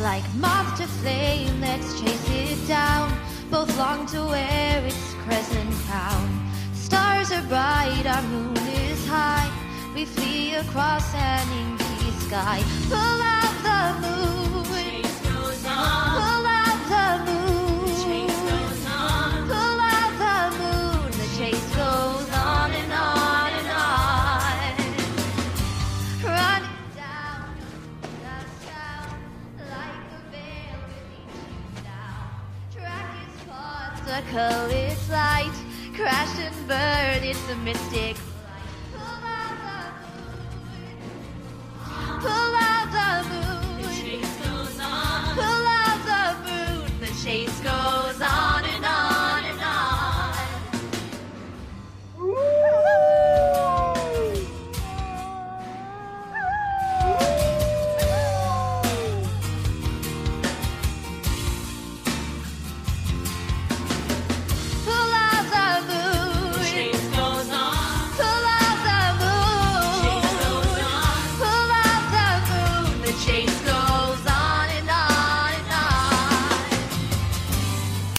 Like moth to flame, let's chase it down. Both long to wear its crescent crown. Stars are bright, our moon is high. We flee across an inky sky. Pull out the moon, the chase goes on. Pull out the moon, the chase goes on. Pull out the moon, the chase goes on and on and on. Running down the sound like a veil beneath down. Track is caught, circle its light. Crash and burn, it's a mystic light. Pull out the moon, the chase goes on. Pull out the moon, the chase goes on.